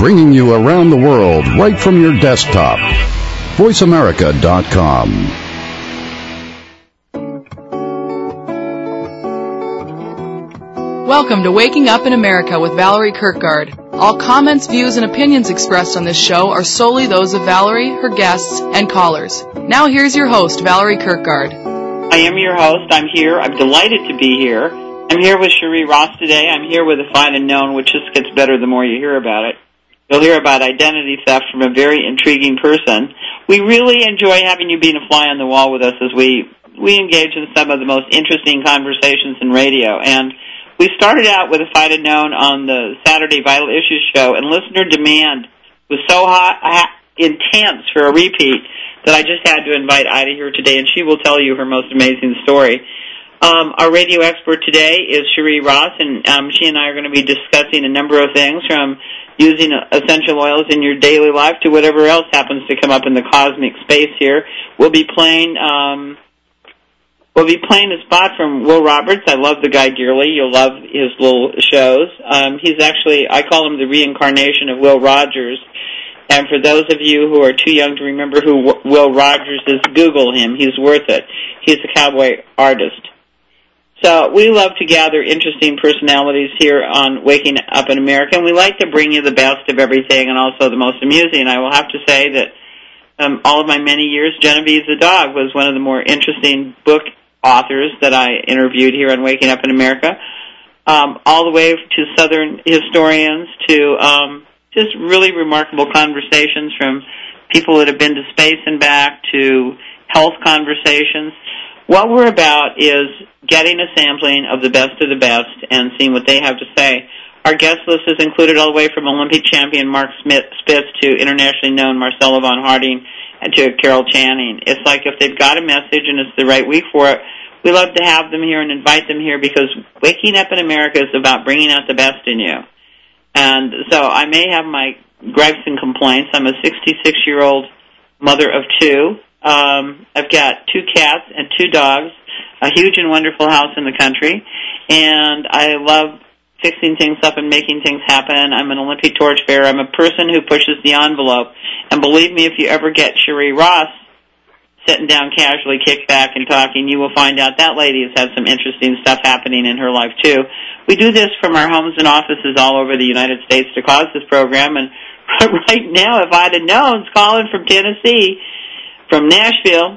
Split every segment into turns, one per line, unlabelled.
bringing you around the world right from your desktop. VoiceAmerica.com.
Welcome to Waking Up in America with Valerie Kirkgard. All comments, views, and opinions expressed on this show are solely those of Valerie, her guests, and callers. Now here's your host, Valerie Kirkgard.
I am your host. I'm here. I'm delighted to be here. I'm here with Cherie Ross today. I'm here with A Fine Unknown, which just gets better the more you hear about it. You'll hear about identity theft from a very intriguing person. We really enjoy having you being a fly on the wall with us as we engage in some of the most interesting conversations in radio. And we started out with A Fine Unknown on the Saturday Vital Issues show, and listener demand was so intense for a repeat that I just had to invite Ida here today, and she will tell you her most amazing story. Our radio expert today is Cherie Ross, and she and I are going to be discussing a number of things, from using essential oils in your daily life to whatever else happens to come up in the cosmic space here. We'll be playing a spot from Will Roberts. I love the guy dearly. You'll love his little shows. He's actually, I call him the reincarnation of Will Rogers. And for those of you who are too young to remember who Will Rogers is, Google him. He's worth it. He's a cowboy artist. So we love to gather interesting personalities here on Waking Up in America, and we like to bring you the best of everything and also the most amusing. I will have to say that all of my many years, Genevieve the dog was one of the more interesting book authors that I interviewed here on Waking Up in America, all the way to Southern historians to just really remarkable conversations from people that have been to space and back to health conversations. What we're about is getting a sampling of the best and seeing what they have to say. Our guest list is included all the way from Olympic champion Mark Spitz to internationally known Marcella von Harding and to Carol Channing. It's like if they've got a message and it's the right week for it, we love to have them here and invite them here, because Waking Up in America is about bringing out the best in you. And so I may have my gripes and complaints. I'm a 66-year-old mother of two. I've got 2 cats and 2 dogs, a huge and wonderful house in the country, and I love fixing things up and making things happen. I'm an Olympic torchbearer. I'm a person who pushes the envelope. And believe me, if you ever get Cherie Ross sitting down casually, kick back and talking, you will find out that lady has had some interesting stuff happening in her life, too. We do this from our homes and offices all over the United States to cause this program. And right now, if I'd have known, it's calling from Tennessee, from Nashville,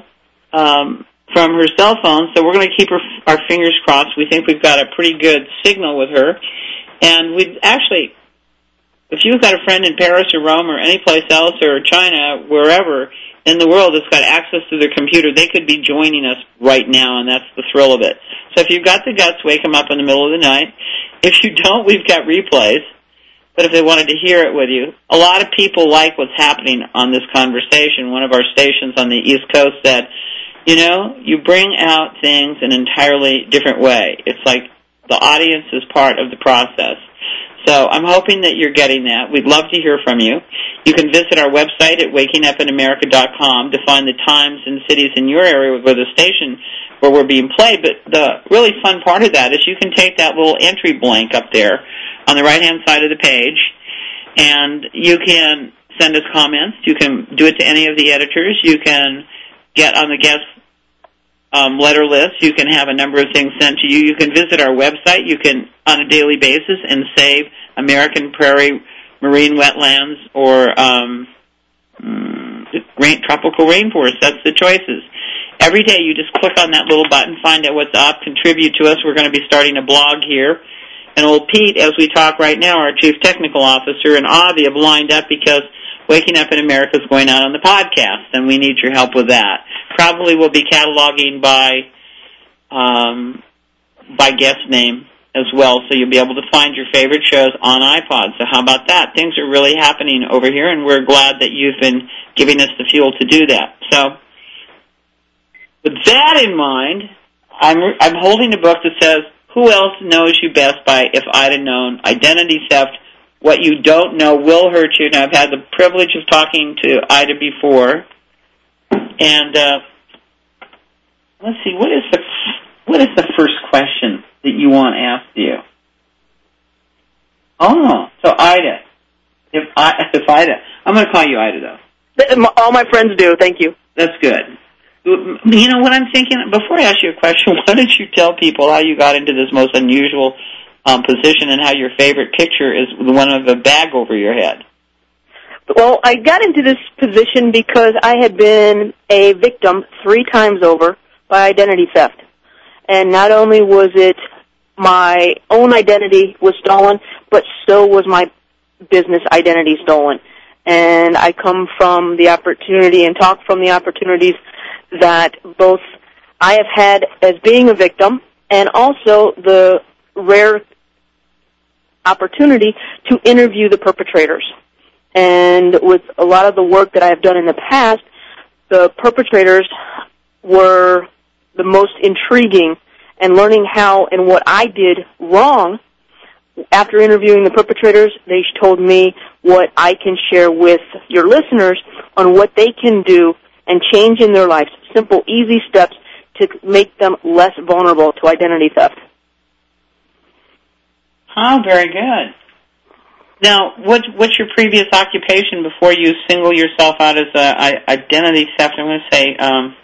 from her cell phone, so we're going to keep our fingers crossed. We think we've got a pretty good signal with her. And we'd actually, if you've got a friend in Paris or Rome or any place else, or China, wherever in the world that's got access to their computer, they could be joining us right now, and that's the thrill of it. So if you've got the guts, wake them up in the middle of the night. If you don't, we've got replays. But if they wanted to hear it with you, a lot of people like what's happening on this conversation. One of our stations on the East Coast said, you know, you bring out things in an entirely different way. It's like the audience is part of the process. So I'm hoping that you're getting that. We'd love to hear from you. You can visit our website at wakingupinamerica.com to find the times and cities in your area where the station where we're being played. But the really fun part of that is you can take that little entry blank up there on the right-hand side of the page, and you can send us comments. You can do it to any of the editors. You can get on the guest letter list. You can have a number of things sent to you. You can visit our website. You can, on a daily basis, and save American Prairie Marine Wetlands or tropical rainforest. That's the choices. Every day you just click on that little button, find out what's up, contribute to us. We're going to be starting a blog here. And old Pete, as we talk right now, our Chief Technical Officer, and Avi have lined up because Waking Up in America is going out on the podcast, and we need your help with that. Probably we'll be cataloging by guest name as well, so you'll be able to find your favorite shows on iPod. So how about that? Things are really happening over here, and we're glad that you've been giving us the fuel to do that. So with that in mind, I'm holding a book that says, Who Else Knows You Best by If I'd Have Known, Identity Theft, What You Don't Know Will Hurt You. Now, I've had the privilege of talking to Ida before, and let's see, what is the first question that you want asked you? Oh, so Ida, I'm going to call you Ida, though.
All my friends do. Thank you.
That's good. You know what I'm thinking? Before I ask you a question, why don't you tell people how you got into this most unusual position and how your favorite picture is the one of a bag over your head?
Well, I got into this position because I had been a victim 3 times over by identity theft. And not only was it my own identity was stolen, but so was my business identity stolen. And I come from the opportunity and talk from the opportunities that both I have had as being a victim and also the rare opportunity to interview the perpetrators. And with a lot of the work that I have done in the past, the perpetrators were the most intriguing, and learning how and what I did wrong. After interviewing the perpetrators, they told me what I can share with your listeners on what they can do and change in their lives, simple, easy steps to make them less vulnerable to identity theft.
Oh, very good. Now, what's your previous occupation before you single yourself out as a identity theft? I'm going to say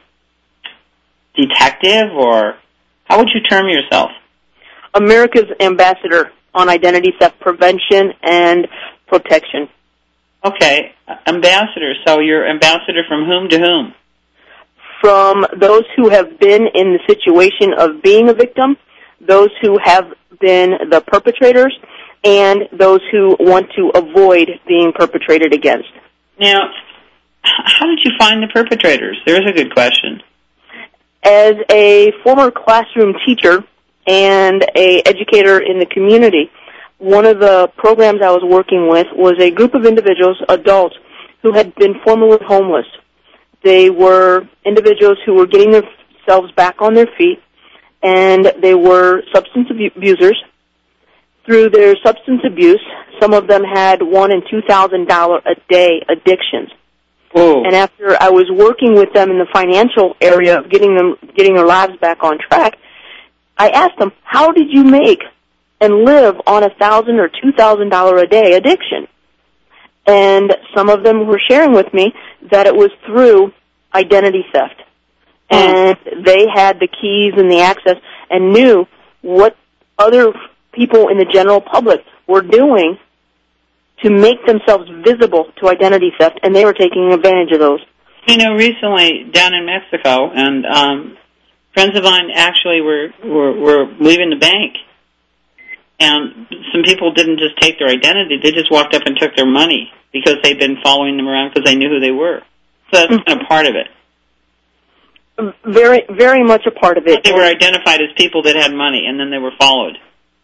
detective, or how would you term yourself?
America's ambassador on identity theft prevention and protection.
Okay, ambassador. So you're ambassador from whom to whom?
From those who have been in the situation of being a victim, those who have been the perpetrators, and those who want to avoid being perpetrated against.
Now, how did you find the perpetrators? There's a good question.
As a former classroom teacher and an educator in the community, one of the programs I was working with was a group of individuals, adults, who had been formerly homeless. They were individuals who were getting themselves back on their feet, and they were substance abusers. Through their substance abuse, some of them had $1,000 and $2,000 a day addictions.
Whoa.
And after I was working with them in the financial area of getting their lives back on track, I asked them, how did you make and live on $1,000 or $2,000 a day addiction? And some of them were sharing with me that it was through identity theft. And they had the keys and the access and knew what other people in the general public were doing to make themselves visible to identity theft, and they were taking advantage of those.
You know, recently down in Mexico, and friends of mine actually were leaving the bank, and some people didn't just take their identity, they just walked up and took their money because they'd been following them around because they knew who they were. So that's kind of part of it.
Very, very much a part of it.
They were identified as people that had money, and then they were followed.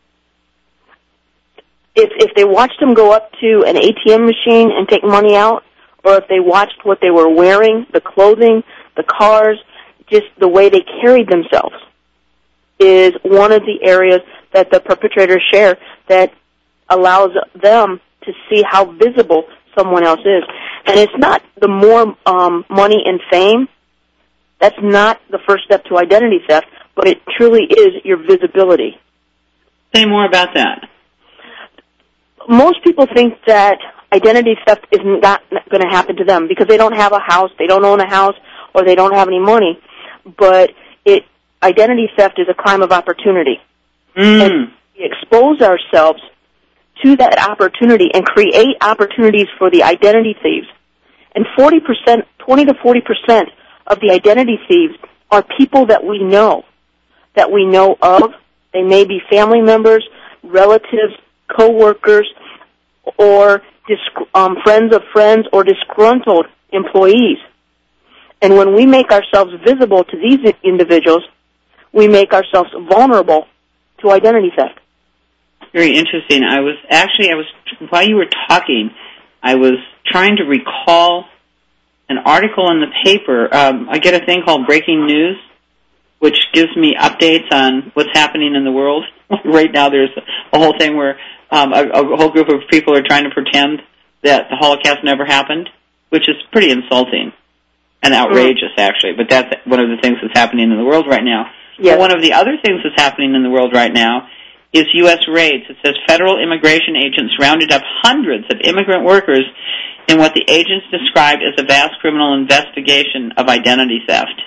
If they watched them go up to an ATM machine and take money out, or if they watched what they were wearing, the clothing, the cars, just the way they carried themselves, is one of the areas that the perpetrators share that allows them to see how visible someone else is. And it's not the more money and fame. That's not the first step to identity theft, but it truly is your visibility.
Say more about that.
Most people think that identity theft is not going to happen to them because they don't have a house, they don't own a house, or they don't have any money. But identity theft is a crime of opportunity. And we expose ourselves to that opportunity and create opportunities for the identity thieves. And 20 to 40% of the identity thieves are people that we know of. They may be family members, relatives, co-workers, or friends of friends, or disgruntled employees. And when we make ourselves visible to these individuals, we make ourselves vulnerable to identity theft.
Very interesting. I was while you were talking, I was trying to recall an article in the paper. I get a thing called Breaking News, which gives me updates on what's happening in the world. Right now there's a whole thing where a whole group of people are trying to pretend that the Holocaust never happened, which is pretty insulting and outrageous, actually. But that's one of the things that's happening in the world right now.
Yes.
One of the other things that's happening in the world right now is U.S. raids. It says federal immigration agents rounded up hundreds of immigrant workers in what the agents described as a vast criminal investigation of identity theft.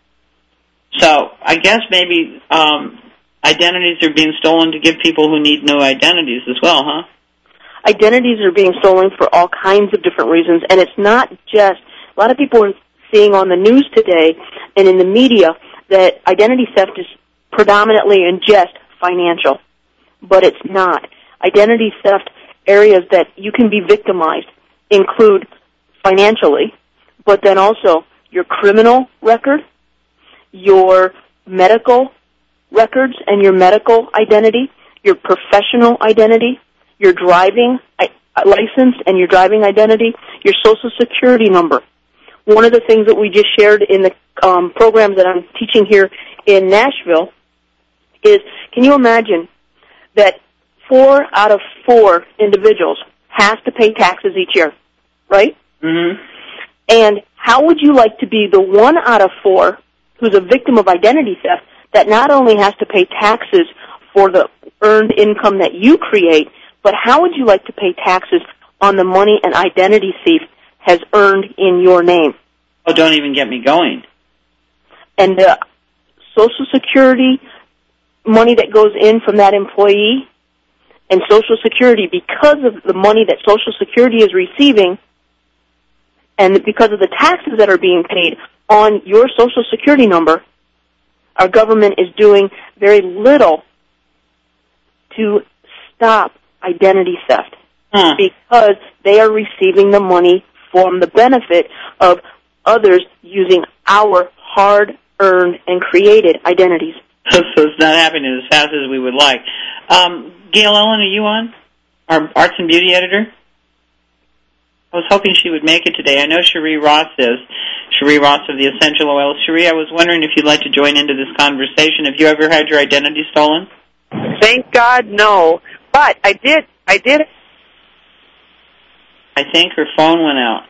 So I guess maybe identities are being stolen to give people who need new identities as well, huh?
Identities are being stolen for all kinds of different reasons, and it's not just, a lot of people are seeing on the news today and in the media that identity theft is predominantly and just financial, but it's not. Identity theft areas that you can be victimized include financially, but then also your criminal record, your medical records and your medical identity, your professional identity, your driving license and your driving identity, your Social Security number. One of the things that we just shared in the programs that I'm teaching here in Nashville is, can you imagine that 4 out of 4 individuals has to pay taxes each year, right?
Mm-hmm.
And how would you like to be the 1 out of 4 who's a victim of identity theft that not only has to pay taxes for the earned income that you create, but how would you like to pay taxes on the money an identity thief has earned in your name?
Oh, don't even get me going.
And the Social Security money that goes in from that employee and Social Security, because of the money that Social Security is receiving and because of the taxes that are being paid on your Social Security number, our government is doing very little to stop identity theft because they are receiving the money from the benefit of others using our hard-earned and created identities.
So it's not happening as fast as we would like. Gail Ellen, are you on? Our Arts and Beauty editor? I was hoping she would make it today. I know Cherie Ross is. Cherie Ross of the Essential Oils. Cherie, I was wondering if you'd like to join into this conversation. Have you ever had your identity stolen?
Thank God, no. But I did.
I think her phone went out.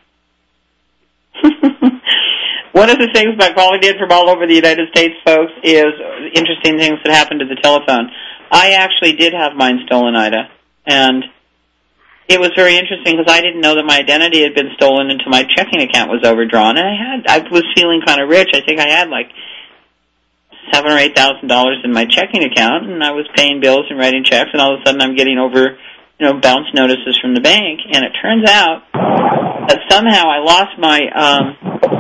One of the things about calling in from all over the United States, folks, is interesting things that happen to the telephone. I actually did have mine stolen, Ida, and it was very interesting because I didn't know that my identity had been stolen until my checking account was overdrawn, and I was feeling kind of rich. I think I had like $7,000 or $8,000 in my checking account, and I was paying bills and writing checks, and all of a sudden I'm getting bounce notices from the bank, and it turns out that somehow I lost my,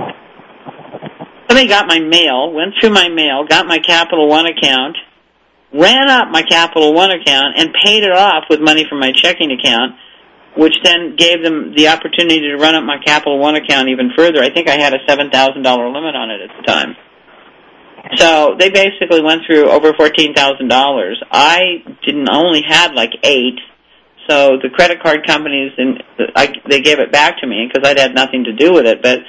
somebody got my mail, went through my mail, got my Capital One account, ran up my Capital One account, and paid it off with money from my checking account, which then gave them the opportunity to run up my Capital One account even further. I think I had a $7,000 limit on it at the time. So they basically went through over $14,000. I only had like 8. So the credit card companies, they gave it back to me because I'd had nothing to do with it. But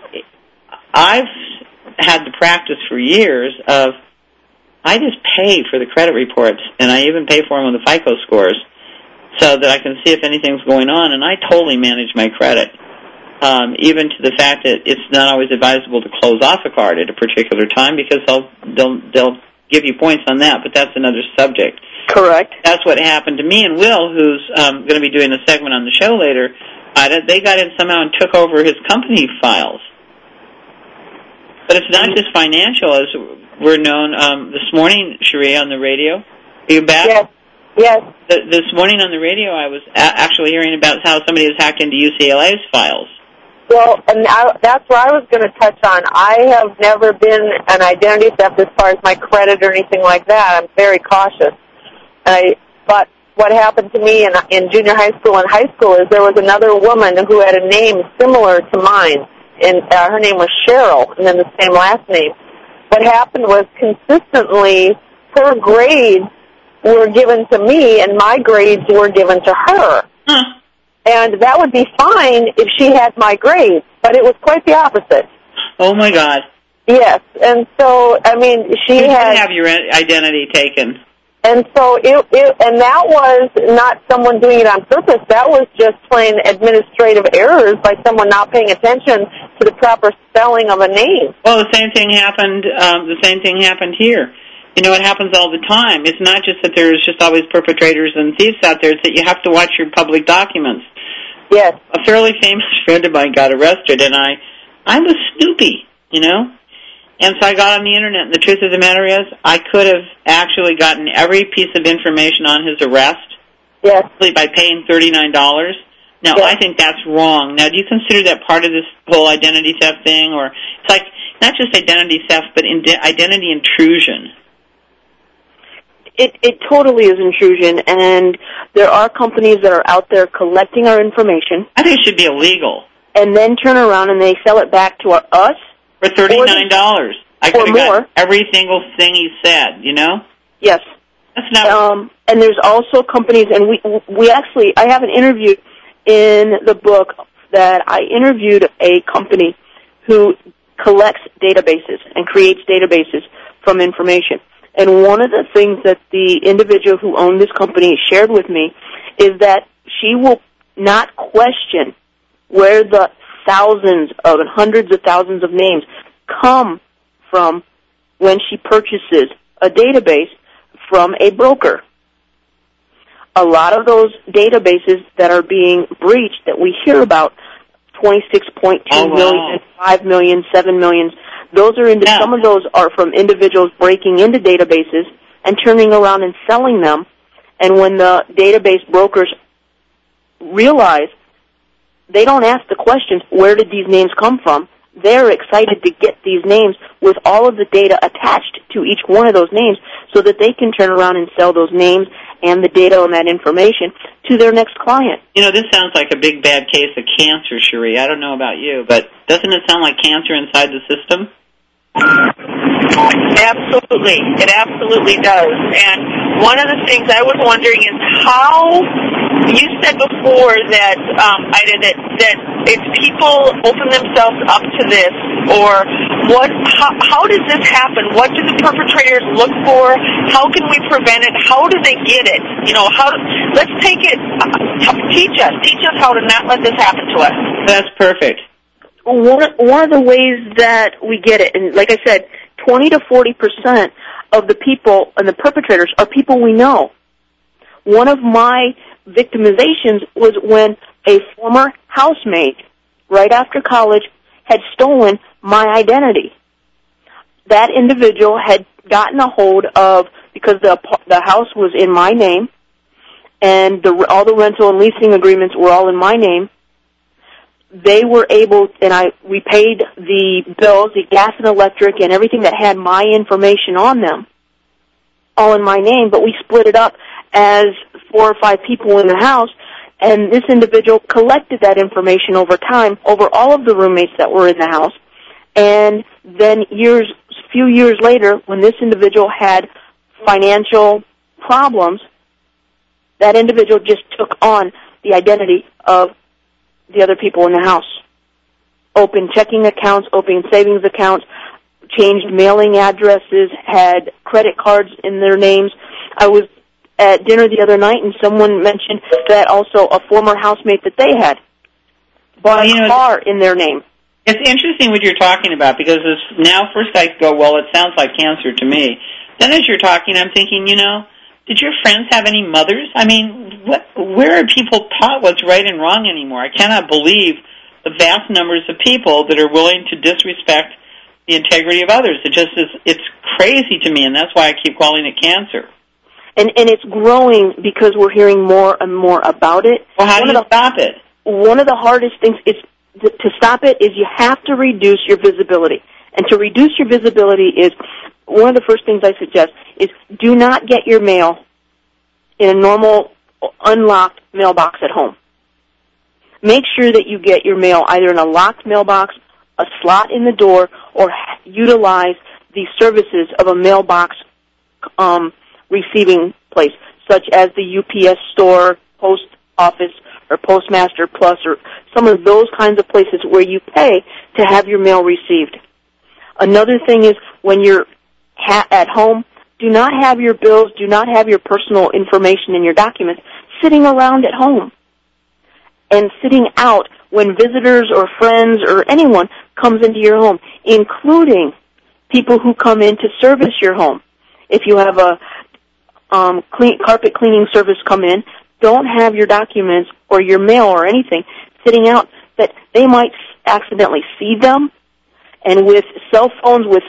I've had the practice for years of I just pay for the credit reports, and I even pay for them with the FICO scores so that I can see if anything's going on, and I totally manage my credit, even to the fact that it's not always advisable to close off a card at a particular time because they'll give you points on that, but that's another subject.
Correct.
That's what happened to me and Will, who's going to be doing a segment on the show later. They got in somehow and took over his company files. But it's not just financial, as we're known. This morning, Cherie, on the radio, are you back?
Yes.
This morning on the radio, I was actually hearing about how somebody has hacked into UCLA's files.
Well, and that's what I was going to touch on. I have never been an identity theft as far as my credit or anything like that. I'm very cautious. But what happened to me in junior high school and high school is there was another woman who had a name similar to mine, and her name was Cheryl, and then the same last name. What happened was consistently her grades were given to me, and my grades were given to her. And that would be fine if she had my grades, but it was quite the opposite.
Oh, my God.
Yes, and so, I mean, she had...
have your identity taken.
And so, and that was not someone doing it on purpose. That was just plain administrative errors by someone not paying attention to the proper spelling of a name.
Well, the same thing happened. The same thing happened here. You know, it happens all the time. It's not just that there's just always perpetrators and thieves out there. It's that you have to watch your public documents.
Yes.
A fairly famous friend of mine got arrested, and I was snoopy, you know. And so I got on the Internet, and the truth of the matter is I could have actually gotten every piece of information on his arrest.
Yes.
By paying $39. Now,
yes.
I think that's wrong. Now, do you consider that part of this whole identity theft thing? Or it's like not just identity theft, but identity intrusion.
It totally is intrusion, and there are companies that are out there collecting our information.
I think it should be illegal.
And then turn around and they sell it back to us.
For $39. I could have got every single thing he said, you know?
Yes.
That's not...
and there's also companies, and we actually, I have an interview in the book that I interviewed a company who collects databases and creates databases from information. And one of the things that the individual who owned this company shared with me is that she will not question where the thousands of and hundreds of thousands of names come from when she purchases a database from a broker. A lot of those databases that are being breached that we hear about, 26.2 million, 5 million, 7 million, those are some of those are from individuals breaking into databases and turning around and selling them. And when the database brokers realize, they don't ask the questions, where did these names come from? They're excited to get these names with all of the data attached to each one of those names so that they can turn around and sell those names and the data on that information to their next client.
You know, this sounds like a big bad case of cancer, Cherie. I don't know about you, but doesn't it sound like cancer inside the system?
Absolutely. It absolutely does. And one of the things I was wondering is how you said before that, Ida, that if people open themselves up to this, or how does this happen? What do the perpetrators look for? How can we prevent it? How do they get it? You know, let's take it, teach us how to not let this happen to us.
That's perfect.
One of the ways that we get it, and like I said, 20 to 40% of the people and the perpetrators are people we know. One of my victimizations was when a former housemate, right after college, had stolen my identity. That individual had gotten a hold of, because the house was in my name, and all the rental and leasing agreements were all in my name. They were able, and we paid the bills, the gas and electric, and everything that had my information on them, all in my name, but we split it up as 4 or 5 people in the house, and this individual collected that information over time, over all of the roommates that were in the house, and then few years later, when this individual had financial problems, that individual just took on the identity of the other people in the house. Opened checking accounts, opened savings accounts, changed mailing addresses, had credit cards in their names. I was at dinner the other night, and someone mentioned that also a former housemate that they had bought a car in their name.
It's interesting what you're talking about, because now first I go, well, it sounds like cancer to me. Then as you're talking, I'm thinking, did your friends have any mothers? I mean, where are people taught what's right and wrong anymore? I cannot believe the vast numbers of people that are willing to disrespect the integrity of others. It's crazy to me, and that's why I keep calling it cancer.
And it's growing because we're hearing more and more about it.
Well, how do you stop it?
One of the hardest things is to stop it is you have to reduce your visibility. And to reduce your visibility is one of the first things I suggest is do not get your mail in a normal unlocked mailbox at home. Make sure that you get your mail either in a locked mailbox, a slot in the door, or utilize the services of a mailbox receiving place, such as the UPS store, post office, or Postmaster Plus, or some of those kinds of places where you pay to have your mail received. Another thing is when you're at home, do not have your bills, do not have your personal information and your documents sitting around at home and sitting out when visitors or friends or anyone comes into your home, including people who come in to service your home. if you have a carpet cleaning service come in, don't have your documents or your mail or anything sitting out that they might accidentally see them. And with cell phones with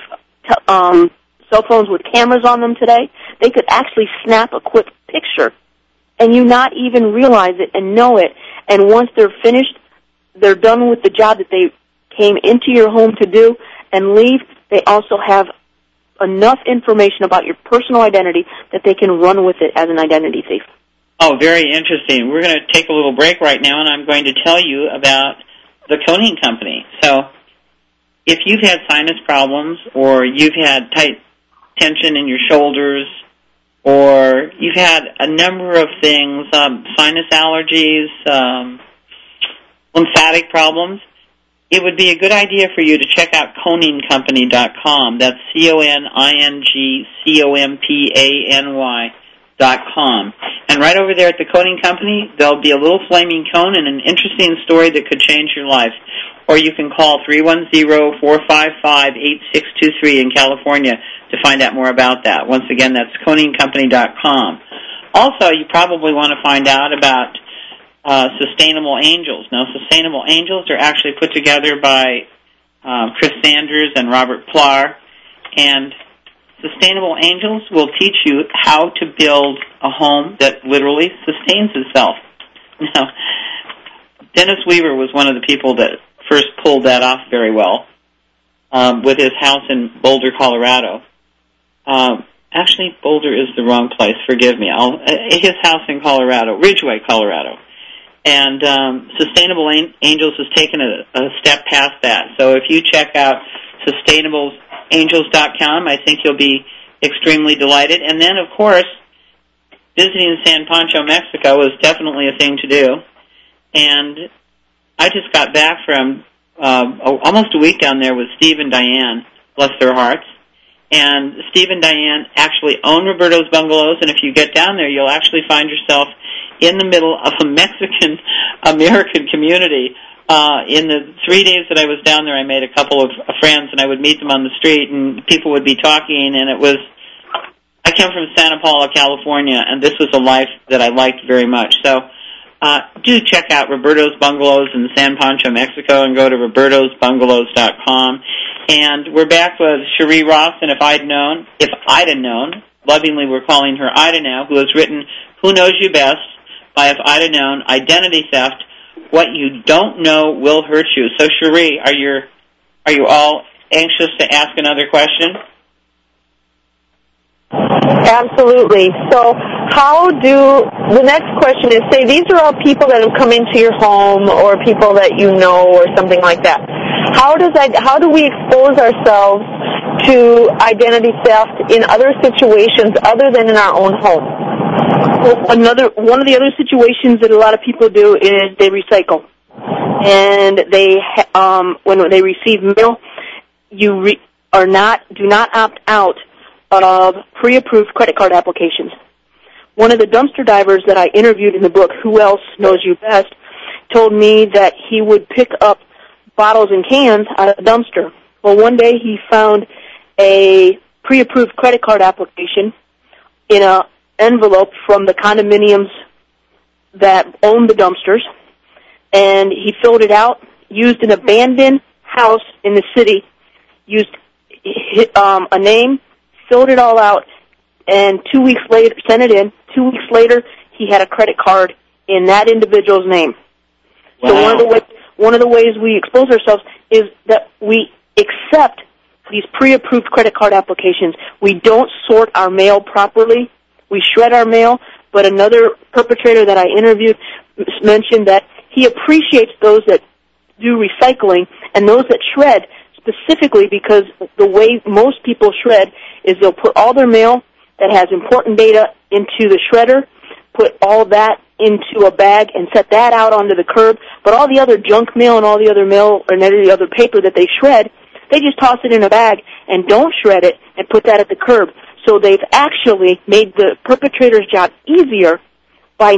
cameras on them today, they could actually snap a quick picture and you not even realize it and know it. And once they're finished, they're done with the job that they came into your home to do and leave. They also have enough information about your personal identity that they can run with it as an identity thief.
Oh, very interesting. We're going to take a little break right now, and I'm going to tell you about the Koning Company. So if you've had sinus problems or you've had tight tension in your shoulders or you've had a number of things, sinus allergies, lymphatic problems, it would be a good idea for you to check out KoningCompany.com. That's KoningCompany.com. And right over there at the Koning Company, there'll be a little flaming cone and an interesting story that could change your life. Or you can call 310-455-8623 in California to find out more about that. Once again, that's KoningCompany.com. Also, you probably want to find out about Sustainable Angels. Now, Sustainable Angels are actually put together by Chris Sanders and Robert Plar, and Sustainable Angels will teach you how to build a home that literally sustains itself. Now, Dennis Weaver was one of the people that first pulled that off very well with his house in Boulder, Colorado. Actually, Boulder is the wrong place. Forgive me. His house in Colorado, Ridgeway, Colorado. And Sustainable Angels has taken a step past that. So if you check out sustainableangels.com, I think you'll be extremely delighted. And then, of course, visiting San Pancho, Mexico is definitely a thing to do. And I just got back from almost a week down there with Steve and Diane, bless their hearts. And Steve and Diane actually own Roberto's Bungalows, and if you get down there, you'll actually find yourself in the middle of a Mexican-American community. In the 3 days that I was down there, I made a couple of friends, and I would meet them on the street, and people would be talking, and I come from Santa Paula, California, and this was a life that I liked very much. So do check out Roberto's Bungalows in San Pancho, Mexico, and go to robertosbungalows.com. And we're back with Cherie Ross, and if I'd have known, lovingly we're calling her Ida now, who has written Who Knows You Best by If I'd Have Known, Identity Theft, What You Don't Know Will Hurt You. So, Cherie, are you all anxious to ask another question?
Absolutely. So the next question is, say these are all people that have come into your home or people that you know or something like that. How do we expose ourselves to identity theft in other situations other than in our own home?
Well, one of the other situations that a lot of people do is they recycle. And when they receive mail, do not opt out of pre-approved credit card applications. One of the dumpster divers that I interviewed in the book, Who Else Knows You Best, told me that he would pick up bottles and cans out of the dumpster. Well, one day he found a pre-approved credit card application in an envelope from the condominiums that owned the dumpsters, and he filled it out, used an abandoned house in the city, used a name, filled it all out, and 2 weeks later, sent it in. 2 weeks later, he had a credit card in that individual's name. Wow. So one of the ways we expose ourselves is that we accept these pre-approved credit card applications. We don't sort our mail properly. We shred our mail, but another perpetrator that I interviewed mentioned that he appreciates those that do recycling and those that shred, specifically because the way most people shred is they'll put all their mail that has important data into the shredder, put all that into a bag and set that out onto the curb, but all the other junk mail and all the other mail and any other paper that they shred, they just toss it in a bag and don't shred it and put that at the curb. So they've actually made the perpetrator's job easier by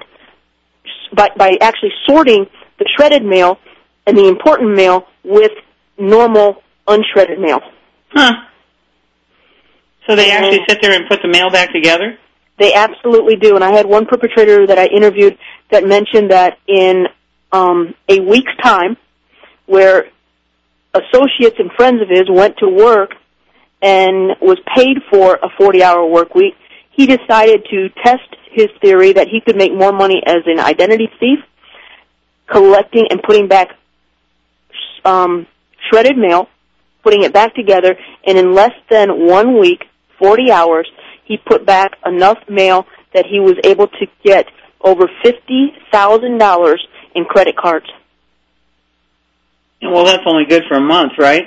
actually sorting the shredded mail and the important mail with normal unshredded mail.
Huh. So they actually sit there and put the mail back together?
They absolutely do. And I had one perpetrator that I interviewed that mentioned that in a week's time, where associates and friends of his went to work and was paid for a 40-hour work week, he decided to test his theory that he could make more money as an identity thief, collecting and putting back shredded mail, putting it back together, and in less than 1 week, 40 hours, he put back enough mail that he was able to get over $50,000 in credit cards.
Well, that's only good for a month, right?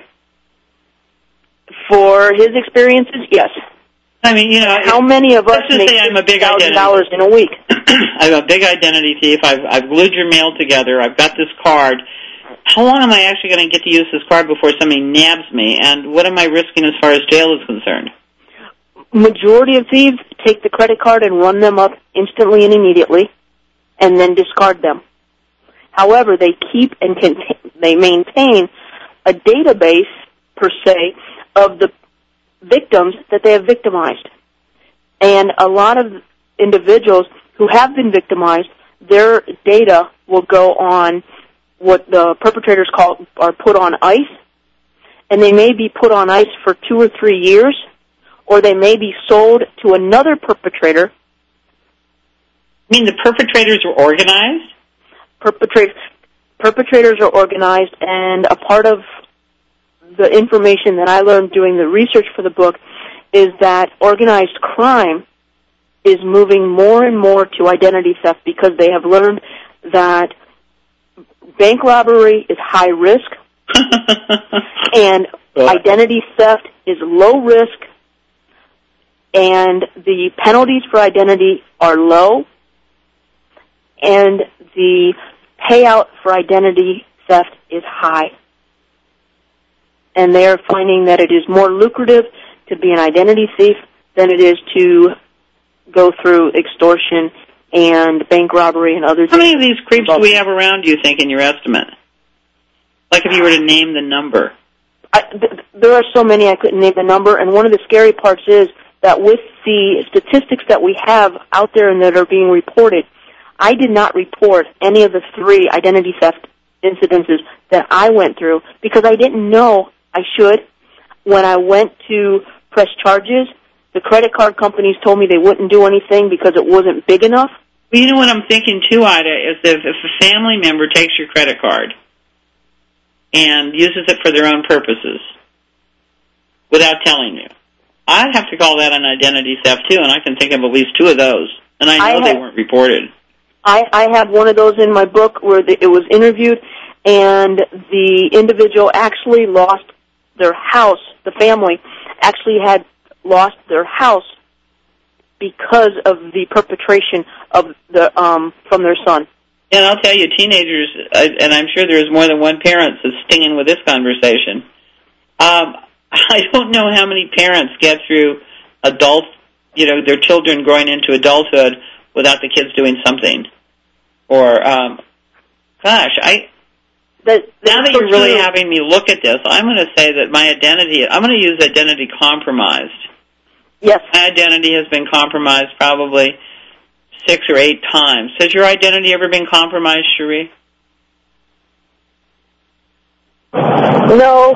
For his experiences, yes.
I mean, you know,
how many of us make
$50,000
in a week?
I'm a big identity thief. I've glued your mail together. I've got this card. How long am I actually going to get to use this card before somebody nabs me? And what am I risking as far as jail is concerned?
Majority of thieves take the credit card and run them up instantly and immediately, and then discard them. However, they keep and they maintain a database, per se, of the victims that they have victimized. And a lot of individuals who have been victimized, their data will go on what the perpetrators call are put on ice, and they may be put on ice for 2 or 3 years, or they may be sold to another perpetrator.
You mean the perpetrators are organized?
Perpetrators are organized, and a part of the information that I learned doing the research for the book is that organized crime is moving more and more to identity theft because they have learned that bank robbery is high risk and identity theft is low risk, and the penalties for identity are low, and the payout for identity theft is high. And they are finding that it is more lucrative to be an identity thief than it is to go through extortion and bank robbery and other things.
How many of these creeps do we have around, do you think, in your estimate? Like if you were to name the number.
There are so many I couldn't name the number, and one of the scary parts is that with the statistics that we have out there and that are being reported, I did not report any of the 3 identity theft incidences that I went through because I didn't know I should. When I went to press charges, the credit card companies told me they wouldn't do anything because it wasn't big enough.
Well, you know what I'm thinking too, Ida, is if a family member takes your credit card and uses it for their own purposes without telling you, I'd have to call that an identity theft too, and I can think of at least 2 of those, and I know they weren't reported. I have one of those in my book where it was interviewed, and the individual actually lost their house. The family actually had lost their house because of the perpetration of the from their son. And I'll tell you, teenagers, and I'm sure there's more than one parent that's stinging with this conversation. I don't know how many parents get through their children growing into adulthood without the kids doing something. Or, now that you're really having me look at this, I'm going to say that I'm going to use identity compromised.
Yes.
My identity has been compromised probably 6 or 8 times. Has your identity ever been compromised, Cherie?
No.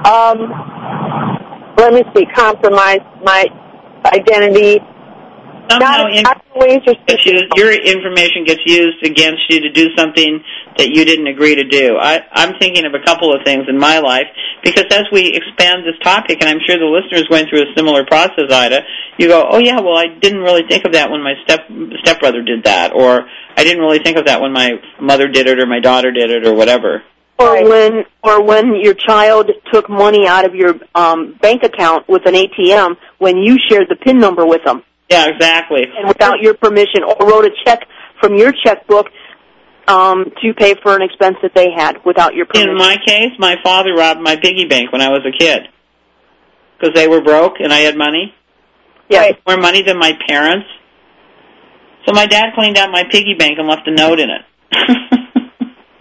Let me see. Compromised my identity.
Somehow your information gets used against you to do something that you didn't agree to do. I'm thinking of a couple of things in my life, because as we expand this topic, and I'm sure the listeners going through a similar process, Ida, you go, oh yeah, well I didn't really think of that when my stepbrother did that, or I didn't really think of that when my mother did it or my daughter did it or whatever.
Or when your child took money out of your bank account with an ATM when you shared the PIN number with them.
Yeah, exactly.
And without your permission, or wrote a check from your checkbook to pay for an expense that they had without your permission.
In my case, my father robbed my piggy bank when I was a kid because they were broke and I had money.
Yeah.
I had more money than my parents. So my dad cleaned out my piggy bank and left a note in it.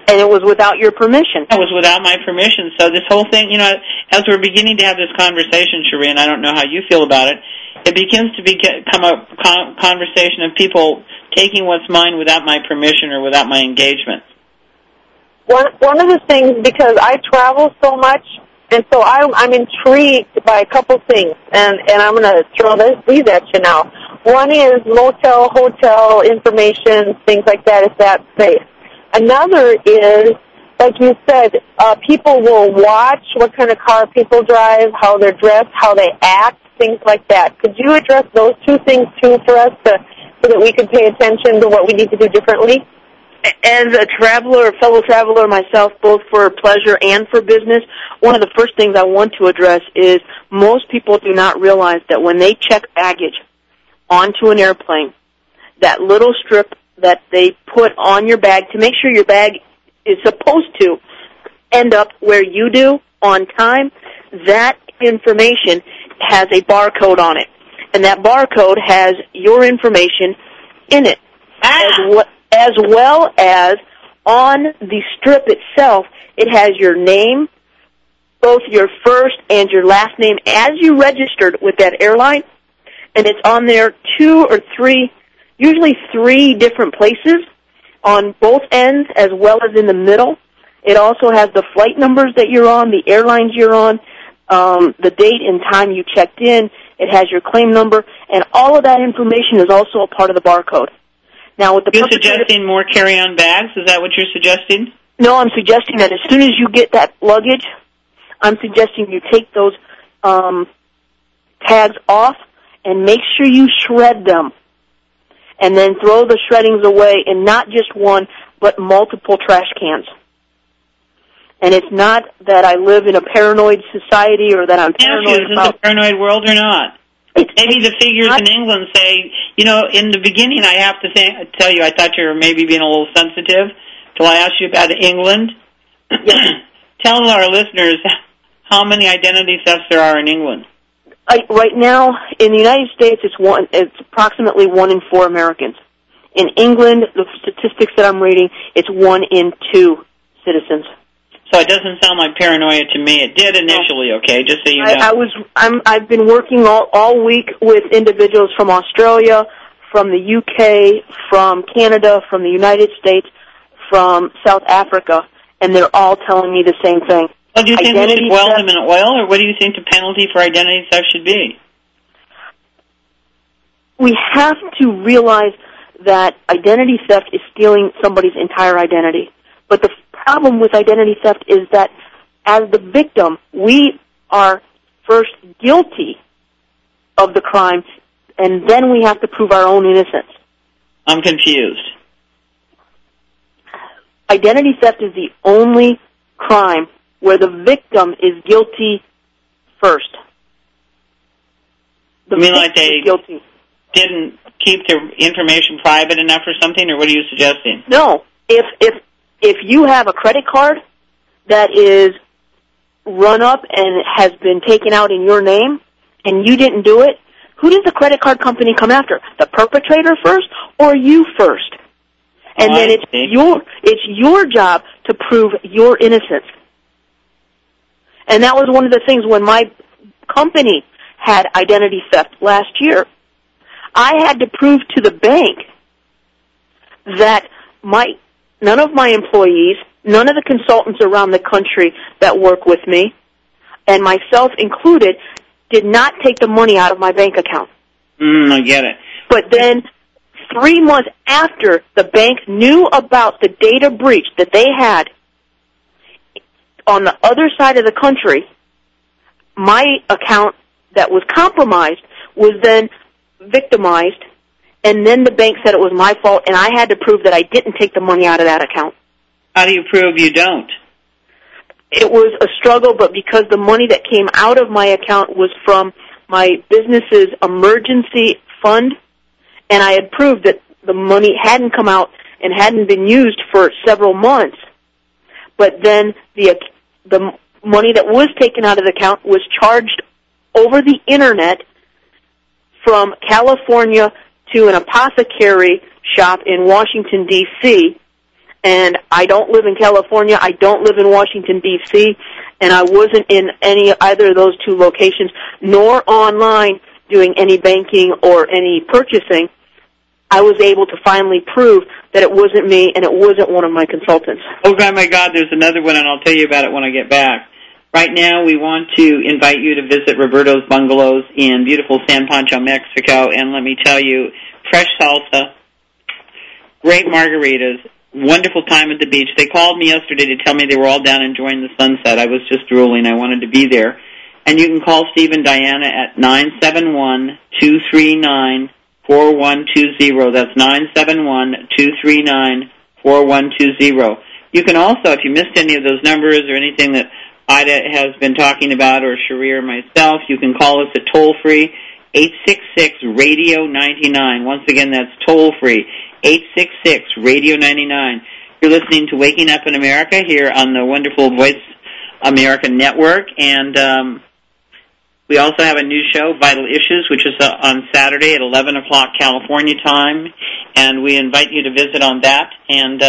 And it was without your permission.
It was without my permission. So this whole thing, as we're beginning to have this conversation, Cherie, and I don't know how you feel about it, it begins to become a conversation of people taking what's mine without my permission or without my engagement.
One of the things, because I travel so much, and so I'm intrigued by a couple things, and I'm going to throw these at you now. One is motel, hotel information, things like that. Is that safe? Another is, like you said, people will watch what kind of car people drive, how they're dressed, how they act, things like that. Could you address those two things, too, for us so that we can pay attention to what we need to do differently?
As a fellow traveler myself, both for pleasure and for business, one of the first things I want to address is most people do not realize that when they check baggage onto an airplane, that little strip that they put on your bag to make sure your bag is supposed to end up where you do on time, that information has a barcode on it. And that barcode has your information in it. As well as on the strip itself, it has your name, both your first and your last name as you registered with that airline, and it's on there 2 or 3, usually 3 different places on both ends as well as in the middle. It also has the flight numbers that you're on, the airlines you're on, the date and time you checked in. It has your claim number, and all of that information is also a part of the barcode. Now, with the
you're suggesting more carry-on bags? Is that what you're suggesting?
No, I'm suggesting that as soon as you get that luggage, I'm suggesting you take those tags off and make sure you shred them. And then throw the shreddings away in not just one, but multiple trash cans. And it's not that I live in a paranoid society or that I'm paranoid about...
Is it a paranoid world or not? Maybe the figures in England say, in the beginning I have to tell you, I thought you were maybe being a little sensitive till I asked you about England.
Yes.
Tell our listeners how many identity thefts there are in England.
Right now, in the United States, it's approximately 1 in 4 Americans. In England, the statistics that I'm reading, it's 1 in 2 citizens.
So it doesn't sound like paranoia to me. It did initially, okay, just so you know.
I've been working all week with individuals from Australia, from the UK, from Canada, from the United States, from South Africa, and they're all telling me the same thing.
Well, do you think we should boil them in oil, or what do you think the penalty for identity theft should be?
We have to realize that identity theft is stealing somebody's entire identity. But the problem with identity theft is that as the victim, we are first guilty of the crime, and then we have to prove our own innocence.
I'm confused.
Identity theft is the only crime where the victim is guilty first.
You mean like they didn't keep their information private enough or something, or what are you suggesting?
No. If you have a credit card that is run up and has been taken out in your name and you didn't do it, who does the credit card company come after? The perpetrator first or you first? And then it's your job to prove your innocence. And that was one of the things when my company had identity theft last year. I had to prove to the bank that none of my employees, none of the consultants around the country that work with me, and myself included, did not take the money out of my bank account.
I get it.
But then 3 months after the bank knew about the data breach that they had on the other side of the country, my account that was compromised was then victimized, and then the bank said it was my fault, and I had to prove that I didn't take the money out of that account.
How do you prove you don't?
It was a struggle, but because the money that came out of my account was from my business's emergency fund, and I had proved that the money hadn't come out and hadn't been used for several months, but then the money that was taken out of the account was charged over the Internet from California to an apothecary shop in Washington, D.C., and I don't live in California, I don't live in Washington, D.C., and I wasn't in either of those two locations, nor online doing any banking or any purchasing, I was able to finally prove that it wasn't me and it wasn't one of my consultants.
Oh, my God, there's another one, and I'll tell you about it when I get back. Right now, we want to invite you to visit Roberto's Bungalows in beautiful San Pancho, Mexico, and let me tell you, fresh salsa, great margaritas, wonderful time at the beach. They called me yesterday to tell me they were all down enjoying the sunset. I was just drooling. I wanted to be there. And you can call Steve and Diana at 971-239-4120. That's 971-239-4120. You can also, if you missed any of those numbers or anything that Ida has been talking about, or Cherie or myself, you can call us at toll-free 866-RADIO-99. Once again, that's toll-free 866-RADIO-99. You're listening to Waking Up in America here on the wonderful Voice America Network, and we also have a new show, Vital Issues, which is on Saturday at 11 o'clock California time, and we invite you to visit on that, and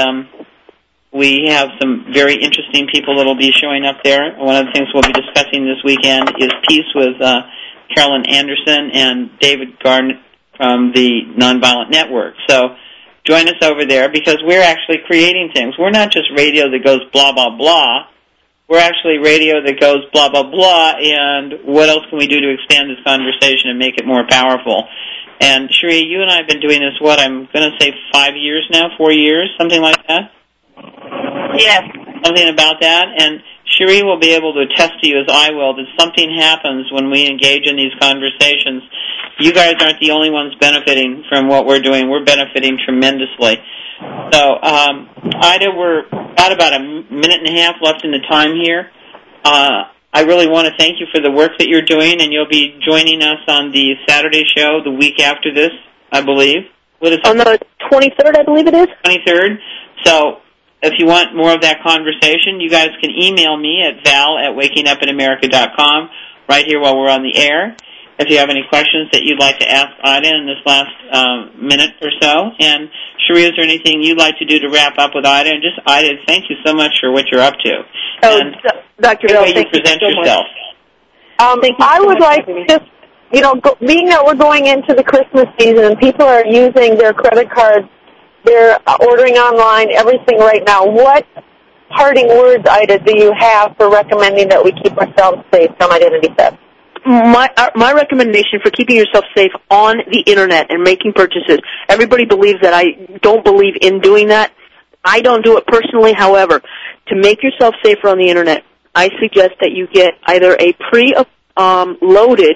we have some very interesting people that will be showing up there. One of the things we'll be discussing this weekend is Peace with Carolyn Anderson and David Garnett from the Nonviolent Network. So join us over there because we're actually creating things. We're not just radio that goes blah, blah, blah. We're actually radio that goes blah, blah, blah, and what else can we do to expand this conversation and make it more powerful? And, Cherie, you and I have been doing this, I'm going to say 5 years now, 4 years, something like that?
Yes.
Something about that. And Cherie will be able to attest to you, as I will, that something happens when we engage in these conversations. You guys aren't the only ones benefiting from what we're doing. We're benefiting tremendously. So, Ida, we're got about a minute and a half left in the time here. I really want to thank you for the work that you're doing, and you'll be joining us on the Saturday show the week after this, I believe. What is it?
On the 23rd, I believe it is.
23rd. So if you want more of that conversation, you guys can email me at val@wakingupinamerica.com right here while we're on the air. If you have any questions that you'd like to ask Ida in this last minute or so. And, Cherie, is there anything you'd like to do to wrap up with Ida? And just, Ida, thank you so much for what you're up to.
Oh,
and
Dr. Bell, thank you
present
so
yourself.
I would like just, being that we're going into the Christmas season and people are using their credit cards, they're ordering online, everything right now, what parting words, Ida, do you have for recommending that we keep ourselves safe from identity theft?
My recommendation for keeping yourself safe on the Internet and making purchases, everybody believes that I don't believe in doing that. I don't do it personally. However, to make yourself safer on the Internet, I suggest that you get either a pre-loaded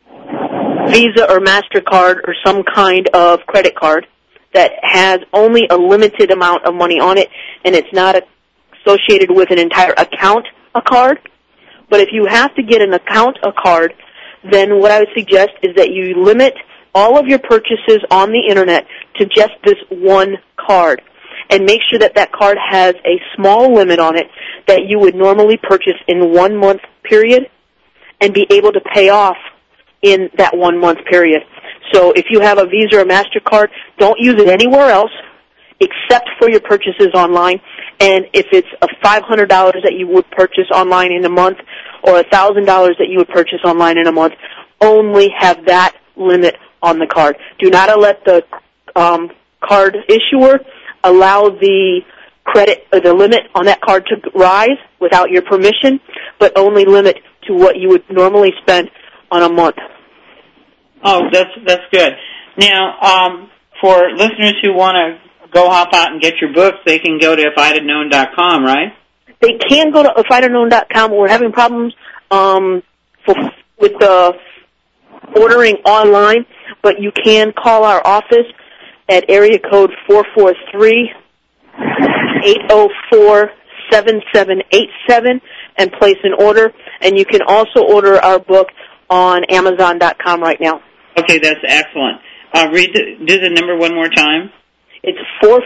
Visa or MasterCard or some kind of credit card that has only a limited amount of money on it, and it's not associated with an entire account a card. But if you have to get an account a card, then what I would suggest is that you limit all of your purchases on the Internet to just this one card. And make sure that that card has a small limit on it that you would normally purchase in 1 month period and be able to pay off in that 1 month period. So if you have a Visa or MasterCard, don't use it anywhere else except for your purchases online. And if it's a $500 that you would purchase online in a month or $1,000 that you would purchase online in a month, only have that limit on the card. Do not let the card issuer allow the credit or the limit on that card to rise without your permission, but only limit to what you would normally spend on a month.
Oh, that's good. Now, for listeners who want to go hop out and get your books, they can go to ifidhadknown.com, right?
They can go to ifidhadknown.com. We're having problems with the ordering online, but you can call our office at area code 443-804-7787 and place an order. And you can also order our book on Amazon.com right now.
Okay, that's excellent. Do the number one more time.
It's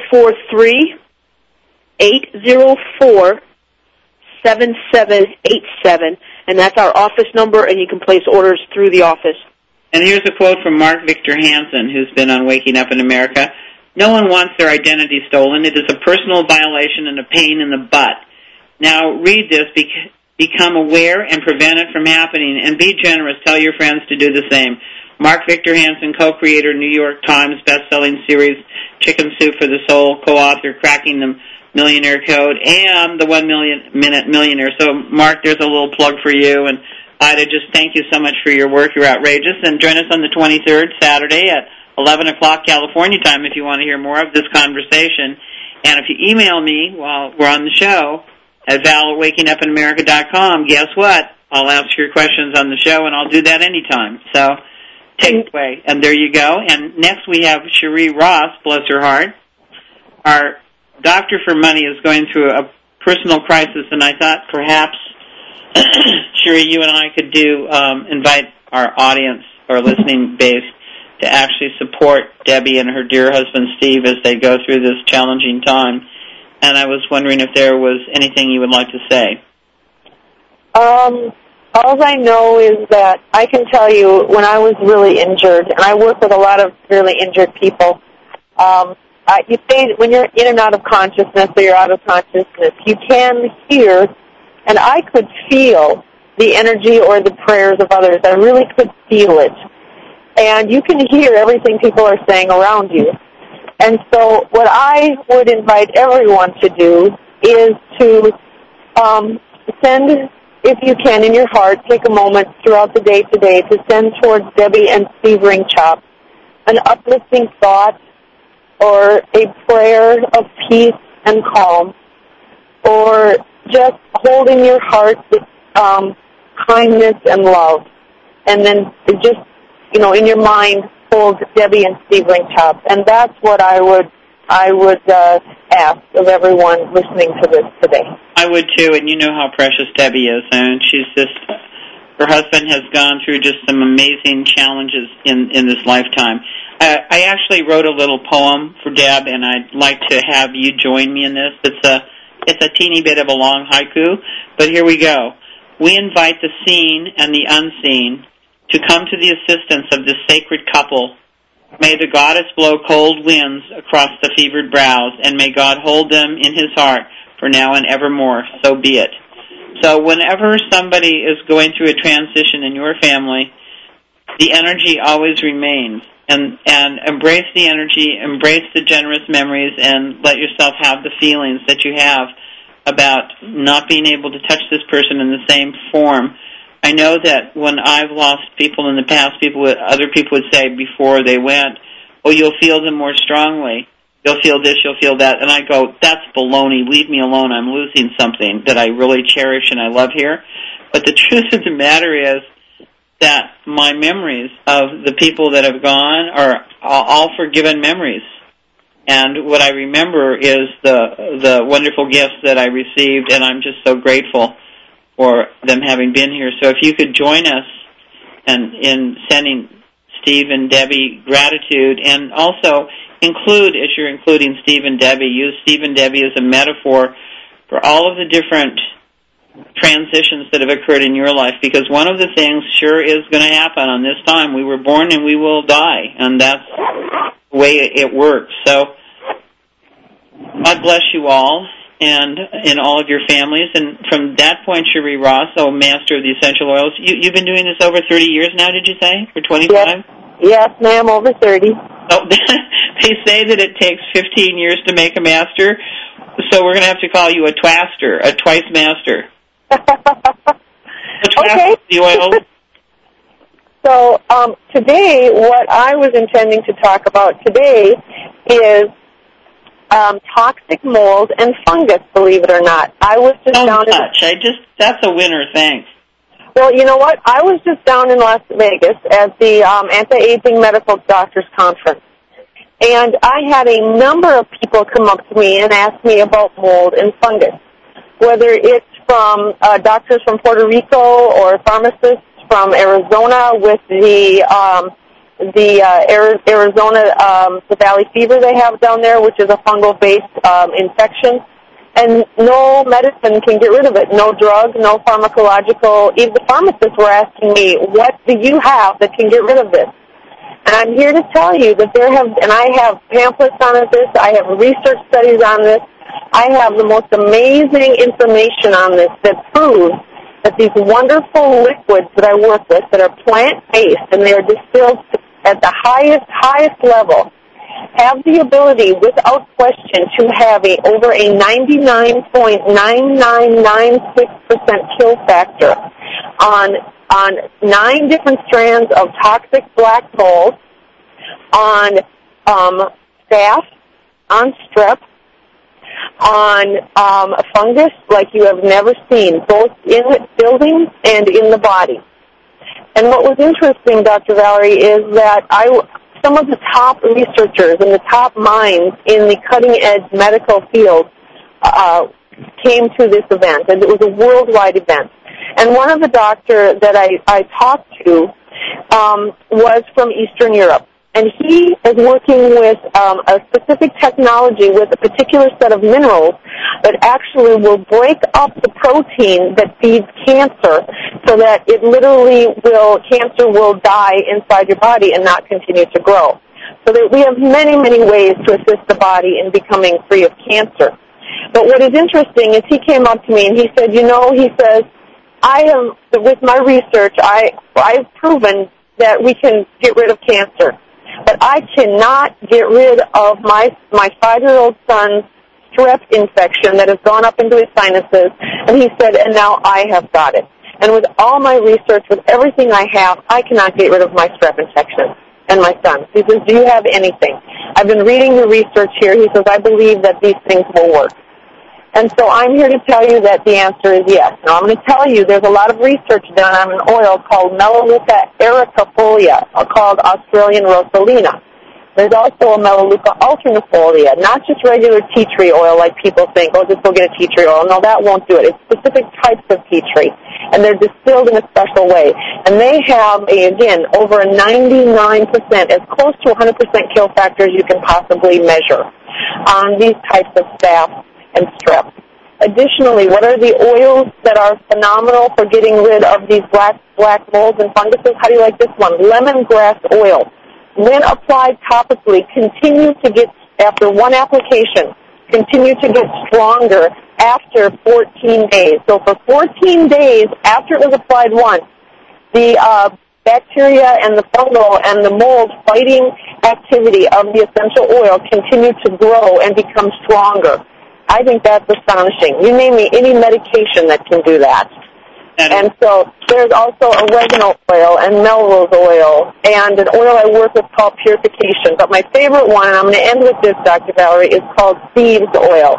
443-804-7787, and that's our office number, and you can place orders through the office.
And here's a quote from Mark Victor Hansen, who's been on Waking Up in America. No one wants their identity stolen. It is a personal violation and a pain in the butt. Now, read this, become aware and prevent it from happening, and be generous. Tell your friends to do the same. Mark Victor Hansen, co-creator, New York Times best-selling series Chicken Soup for the Soul, co-author, Cracking the Millionaire Code, and the 1 Minute Millionaire. So, Mark, there's a little plug for you, and Ida, just thank you so much for your work. You're outrageous, and join us on the 23rd, Saturday at 11 o'clock California time if you want to hear more of this conversation. And if you email me while we're on the show at val@wakingupinamerica.com, guess what? I'll answer your questions on the show, and I'll do that anytime. So take it away. And there you go. And next we have Cherie Ross, bless her heart. Our doctor for money is going through a personal crisis, and I thought perhaps, Cherie, you and I could invite our audience or listening base to actually support Debbie and her dear husband Steve as they go through this challenging time. And I was wondering if there was anything you would like to say.
All I know is that I can tell you when I was really injured, and I work with a lot of really injured people, you say when you're in and out of consciousness or you're out of consciousness, you can hear, and I could feel the energy or the prayers of others. I really could feel it. And you can hear everything people are saying around you. And so what I would invite everyone to do is to send, if you can, in your heart, take a moment throughout the day today to send towards Debbie and Steve Ringchop an uplifting thought or a prayer of peace and calm, or just hold in your heart with kindness and love. And then just, in your mind, hold Debbie and Steve Ringchop. And that's what I would ask of everyone listening to this today.
I would too, and you know how precious Debbie is. And her husband has gone through just some amazing challenges in this lifetime. I actually wrote a little poem for Deb, and I'd like to have you join me in this. It's a teeny bit of a long haiku, but here we go. We invite the seen and the unseen to come to the assistance of this sacred couple. May the goddess blow cold winds across the fevered brows, and may God hold them in his heart for now and evermore. So be it. So whenever somebody is going through a transition in your family, the energy always remains. And embrace the energy, embrace the generous memories, and let yourself have the feelings that you have about not being able to touch this person in the same form. I know that when I've lost people in the past, other people would say before they went, oh, you'll feel them more strongly. You'll feel this, you'll feel that. And I go, that's baloney. Leave me alone. I'm losing something that I really cherish and I love here. But the truth of the matter is that my memories of the people that have gone are all forgiven memories. And what I remember is the wonderful gifts that I received, and I'm just so grateful for them having been here. So if you could join us in sending Steve and Debbie gratitude, and also include, as you're including Steve and Debbie, use Steve and Debbie as a metaphor for all of the different transitions that have occurred in your life, because one of the things sure is going to happen on this time. We were born and we will die, and that's the way it works. So God bless you all and in all of your families. And from that point, Cherie Ross, master of the essential oils, you've been doing this over 30 years now, did you say? For 25?
Yes, ma'am, over 30.
Oh, they say that it takes 15 years to make a master, so we're going to have to call you a twaster, a twice master.
Okay.
The oil.
So today, what I was intending to talk about today is toxic mold and fungus, believe it or not. I was just down
that's a winner, thanks.
Well, you know what? I was just down in Las Vegas at the Anti-Aging Medical Doctors Conference. And I had a number of people come up to me and ask me about mold and fungus, whether it's from doctors from Puerto Rico or pharmacists from Arizona with the Arizona the valley fever they have down there, which is a fungal-based infection. And no medicine can get rid of it, no drug, no pharmacological. Even the pharmacists were asking me, what do you have that can get rid of this? And I'm here to tell you that I have pamphlets on this, I have research studies on this, I have the most amazing information on this that proves that these wonderful liquids that I work with that are plant-based and they are distilled at the highest level have the ability, without question, to have over a 99.9996% kill factor on 9 different strands of toxic black mold, on staph, on strep, on fungus like you have never seen, both in buildings and in the body. And what was interesting, Dr. Valerie, is that some of the top researchers and the top minds in the cutting-edge medical field came to this event, and it was a worldwide event. And one of the doctors that I talked to was from Eastern Europe. And he is working with a specific technology with a particular set of minerals that actually will break up the protein that feeds cancer so that it cancer will die inside your body and not continue to grow. So that we have many, many ways to assist the body in becoming free of cancer. But what is interesting is he came up to me and he said, with my research, I've proven that we can get rid of cancer. But I cannot get rid of my 5-year-old son's strep infection that has gone up into his sinuses. And he said, and now I have got it. And with all my research, with everything I have, I cannot get rid of my strep infection and my son. He says, do you have anything? I've been reading the research here. He says, I believe that these things will work. And so I'm here to tell you that the answer is yes. Now, I'm going to tell you there's a lot of research done on an oil called Melaleuca ericofolia, called Australian Rosalina. There's also a Melaleuca alternifolia, not just regular tea tree oil like people think, just go get a tea tree oil. No, that won't do it. It's specific types of tea tree, and they're distilled in a special way. And they have, over a 99%, as close to 100% kill factor as you can possibly measure on these types of staph and strep. Additionally, what are the oils that are phenomenal for getting rid of these black molds and funguses? How do you like this one? Lemongrass oil. When applied topically, after one application, continue to get stronger after 14 days. So for 14 days after it was applied once, the bacteria and the fungal and the mold fighting activity of the essential oil continue to grow and become stronger. I think that's astonishing. You name me any medication that can do that. And so there's also oregano oil and Melrose oil and an oil I work with called Purification. But my favorite one, and I'm going to end with this, Dr. Valerie, is called Thieves oil,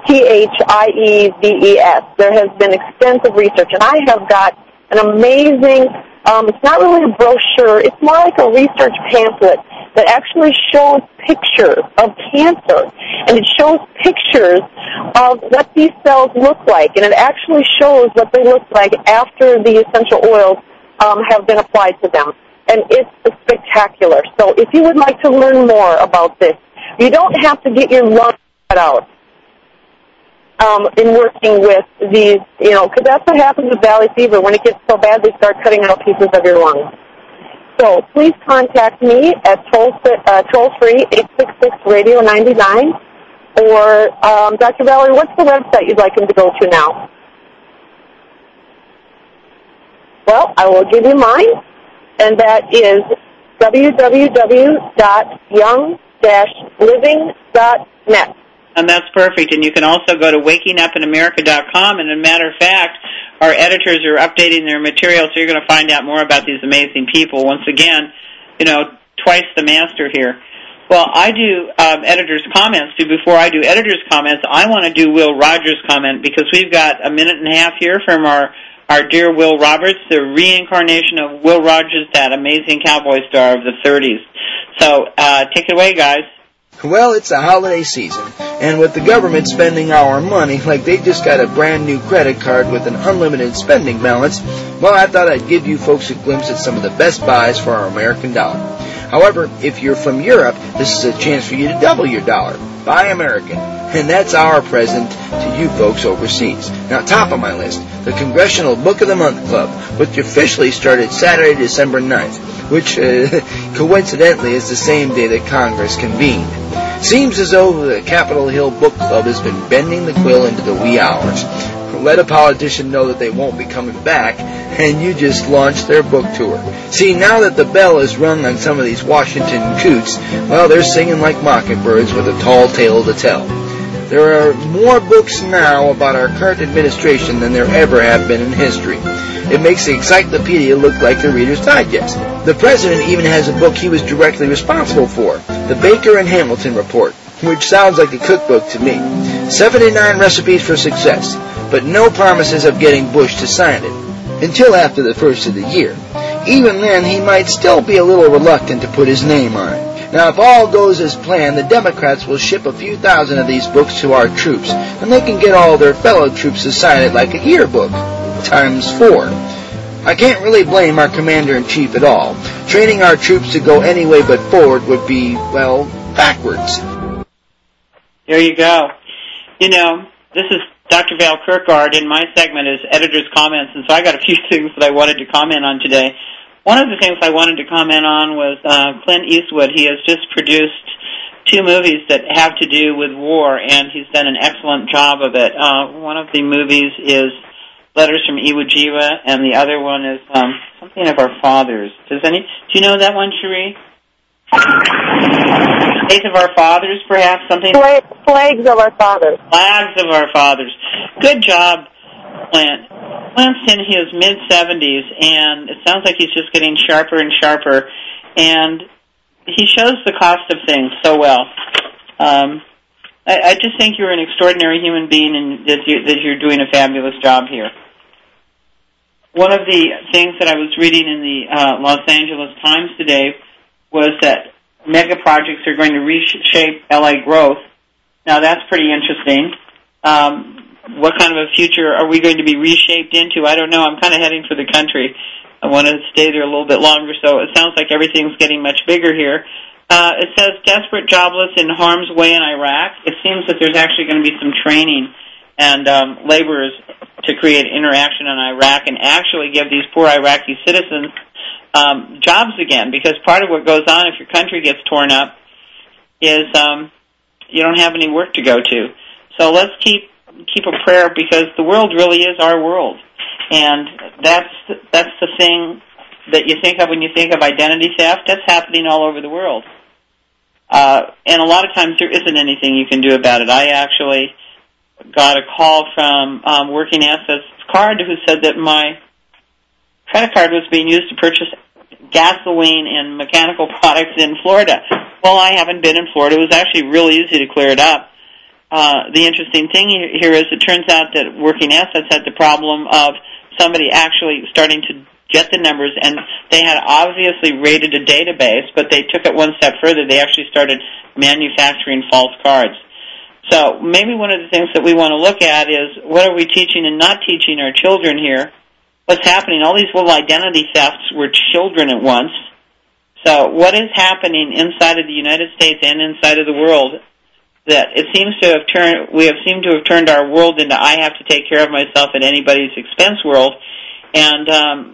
Thieves. There has been extensive research, and I have got an amazing, it's not really a brochure, it's more like a research pamphlet that actually shows pictures of cancer, and it shows pictures of what these cells look like, and it actually shows what they look like after the essential oils have been applied to them. And it's spectacular. So if you would like to learn more about this, you don't have to get your lungs cut out in working with these, because that's what happens with valley fever. When it gets so bad, they start cutting out pieces of your lungs. So please contact me at toll-free 866-RADIO-99. Or, Dr. Valerie, what's the website you'd like him to go to now? Well, I will give you mine, and that is www.young-living.net.
And that's perfect. And you can also go to wakingupinamerica.com. And as a matter of fact, our editors are updating their material, so you're going to find out more about these amazing people. Once again, twice the master here. Well, I do editors' comments, too. Before I do editors' comments, I want to do Will Rogers' comment because we've got a minute and a half here from our dear Will Roberts, the reincarnation of Will Rogers, that amazing cowboy star of the 30s. So take it away, guys.
Well, it's a holiday season, and with the government spending our money like they just got a brand new credit card with an unlimited spending balance, well, I thought I'd give you folks a glimpse at some of the best buys for our American dollar. However, if you're from Europe, this is a chance for you to double your dollar. Buy American. And that's our present to you folks overseas. Now, top of my list, the Congressional Book of the Month Club, which officially started Saturday, December 9th, which coincidentally is the same day that Congress convened. Seems as though the Capitol Hill Book Club has been bending the quill into the wee hours. Let a politician know that they won't be coming back, and you just launched their book tour. See, now that the bell is rung on some of these Washington coots, well, they're singing like mockingbirds with a tall tale to tell. There are more books now about our current administration than there ever have been in history. It makes the encyclopedia look like the Reader's Digest. The president even has a book he was directly responsible for, the Baker and Hamilton Report, which sounds like a cookbook to me. 79 recipes for success, but no promises of getting Bush to sign it, until after the first of the year. Even then, he might still be a little reluctant to put his name on it. Now, if all goes as planned, the Democrats will ship a few thousand of these books to our troops, and they can get all their fellow troops to sign it like a yearbook, times 4. I can't really blame our commander-in-chief at all. Training our troops to go any way but forward would be, well, backwards.
There you go. You know, this is Dr. Val Kirkgard, and my segment is Editor's Comments, and so I got a few things that I wanted to comment on today. One of the things I wanted to comment on was Clint Eastwood. He has just produced 2 movies that have to do with war, and he's done an excellent job of it. One of the movies is Letters from Iwo Jima, and the other one is something of our fathers. Do you know that one, Cherie? Faith of Our Fathers, perhaps? Something?
Flags of Our Fathers.
Flags of Our Fathers. Good job, Clint. Clint's in his mid-70s, and it sounds like he's just getting sharper and sharper, and he shows the cost of things so well. I just think you're an extraordinary human being, and that you're doing a fabulous job here. One of the things that I was reading in the Los Angeles Times today was that mega projects are going to reshape LA growth. Now, that's pretty interesting. What kind of a future are we going to be reshaped into? I don't know. I'm kind of heading for the country. I want to stay there a little bit longer, so it sounds like everything's getting much bigger here. It says desperate jobless in harm's way in Iraq. It seems that there's actually going to be some training and laborers to create interaction in Iraq and actually give these poor Iraqi citizens jobs again, because part of what goes on if your country gets torn up is you don't have any work to go to. So let's keep a prayer, because the world really is our world, and that's the thing that you think of when you think of identity theft. That's happening all over the world, and a lot of times there isn't anything you can do about it. I actually got a call from Working Assets Card, who said that my credit card was being used to purchase gasoline and mechanical products in Florida. Well, I haven't been in Florida. It was actually really easy to clear it up. The interesting thing here is it turns out that Working Assets had the problem of somebody actually starting to get the numbers, and they had obviously raided a database, but they took it one step further. They actually started manufacturing false cards. So maybe one of the things that we want to look at is what are we teaching and not teaching our children here? What's happening? All these little identity thefts were children at once. So what is happening inside of the United States and inside of the world that it seems to have seemed to have turned our world into I have to take care of myself at anybody's expense world, and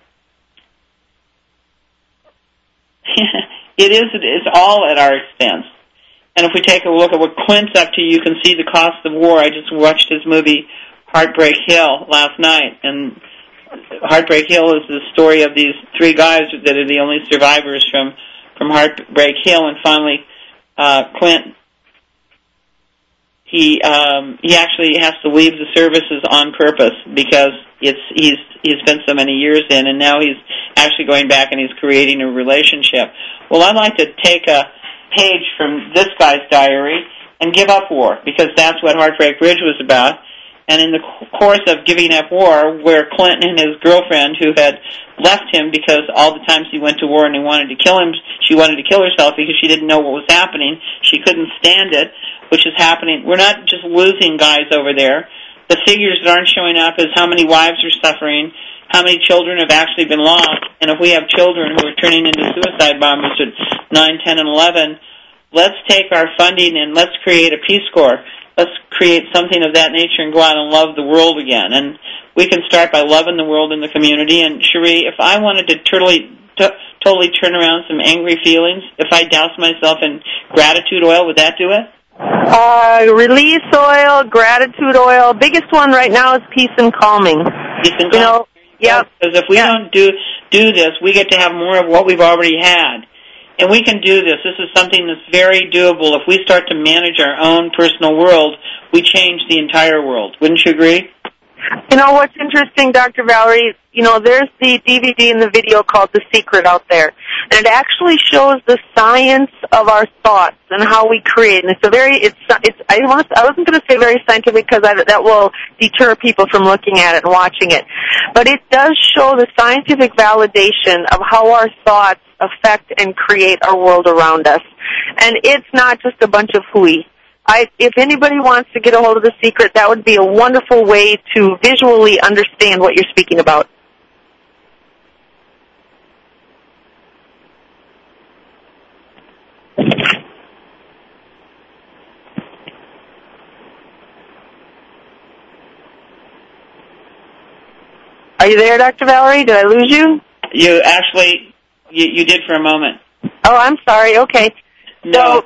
it's all at our expense. And if we take a look at what Clint's up to, you can see the cost of war. I just watched his movie Heartbreak Hill last night, and Heartbreak Hill is the story of these 3 guys that are the only survivors from Heartbreak Hill, and finally Clint, he actually has to leave the services on purpose because he's spent so many years in, and now he's actually going back and he's creating a relationship. Well, I'd like to take a page from this guy's diary and give up war, because that's what Heartbreak Ridge was about. And in the course of giving up war, where Clinton and his girlfriend, who had left him because all the times he went to war and he wanted to kill him, she wanted to kill herself because she didn't know what was happening. She couldn't stand it, which is happening. We're not just losing guys over there. The figures that aren't showing up is how many wives are suffering, how many children have actually been lost. And if we have children who are turning into suicide bombers at 9, 10, and 11, let's take our funding and let's create a Peace Corps. Let's create something of that nature and go out and love the world again. And we can start by loving the world and the community. And, Cherie, if I wanted to totally turn around some angry feelings, if I douse myself in gratitude oil, would that do it?
Release oil, gratitude oil. Biggest one right now is peace and calming.
Peace and calming. Yep. Because if we don't do this, we get to have more of what we've already had. And we can do this. This is something that's very doable. If we start to manage our own personal world, we change the entire world. Wouldn't you agree?
You know what's interesting, Dr. Valerie? You know, there's the DVD and the video called The Secret out there. And it actually shows the science of our thoughts and how we create. And I wasn't going to say very scientific because that will deter people from looking at it and watching it. But it does show the scientific validation of how our thoughts affect and create our world around us. And it's not just a bunch of hooey. If anybody wants to get a hold of The Secret, that would be a wonderful way to visually understand what you're speaking about. Are you there, Dr. Valerie? Did I lose you?
You actually, you did for a moment.
Oh, I'm sorry. Okay.
No.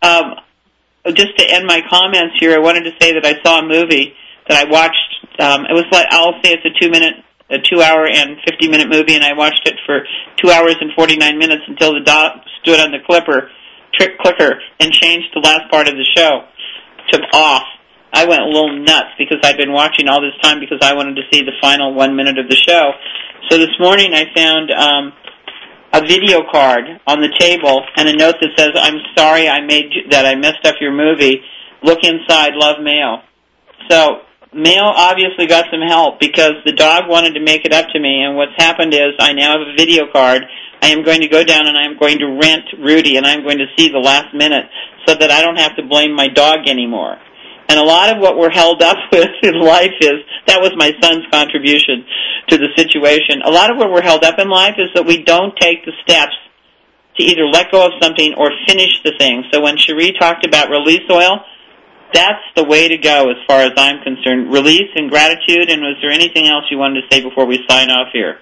Just to end my comments here, I wanted to say that I saw a movie that I watched. It was like, I'll say it's a 2-hour and 50-minute movie, and I watched it for 2 hours and 49 minutes until the dot stood on the clicker and changed the last part of the show to off. I went a little nuts because I'd been watching all this time because I wanted to see the final 1 minute of the show. So this morning I found a video card on the table and a note that says, "I'm sorry I messed up your movie. Look inside, love Mayo." So Mayo obviously got some help because the dog wanted to make it up to me, and what's happened is I now have a video card. I am going to go down and I am going to rent Rudy, and I'm going to see the last minute so that I don't have to blame my dog anymore. And a lot of what we're held up with in life that was my son's contribution to the situation. A lot of what we're held up in life is that we don't take the steps to either let go of something or finish the thing. So when Cherie talked about release oil, that's the way to go as far as I'm concerned. Release and gratitude, and was there anything else you wanted to say before we sign off here?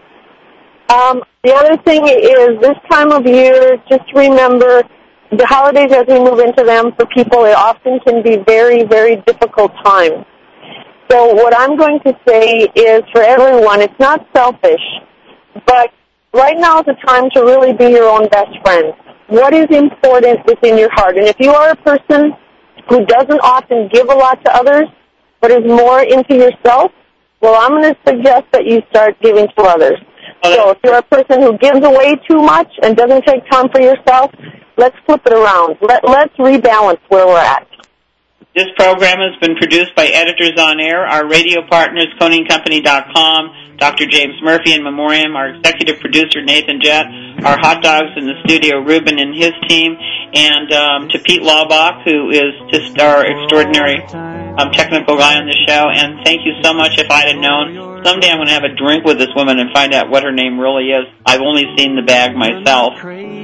The other thing is this time of year, just remember the holidays as we move into them for people, it often can be very, very difficult times. So what I'm going to say is for everyone, it's not selfish, but right now is the time to really be your own best friend. What is important within your heart? And if you are a person who doesn't often give a lot to others, but is more into yourself, well, I'm going to suggest that you start giving to others. So if you're a person who gives away too much and doesn't take time for yourself, let's flip it around. Let's rebalance where we're at.
This program has been produced by Editors on Air. Our radio partners, ConingCompany.com, Dr. James Murphy in memoriam, our executive producer, Nathan Jett, our hot dogs in the studio, Ruben and his team, and to Pete Laubach, who is just our extraordinary technical guy on the show. And thank you so much. If I'd have known, someday I'm going to have a drink with this woman and find out what her name really is. I've only seen the bag myself.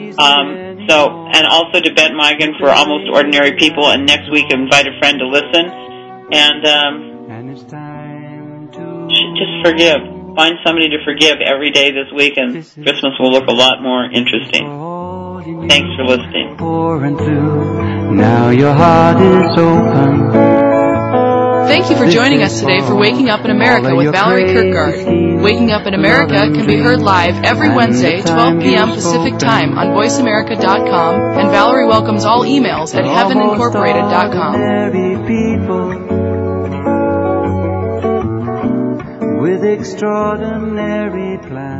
And also to Bette Migan for Almost Ordinary People, and next week invite a friend to listen. And just forgive. Find somebody to forgive every day this week, and Christmas will look a lot more interesting. Thanks for listening.
Now your heart is open.
Thank you for joining us today for Waking Up in America with Valerie Kirkgard. Waking Up in America can be heard live every Wednesday, 12 p.m. Pacific Time on VoiceAmerica.com, and Valerie welcomes all emails at heavenincorporated.com.
With extraordinary plans.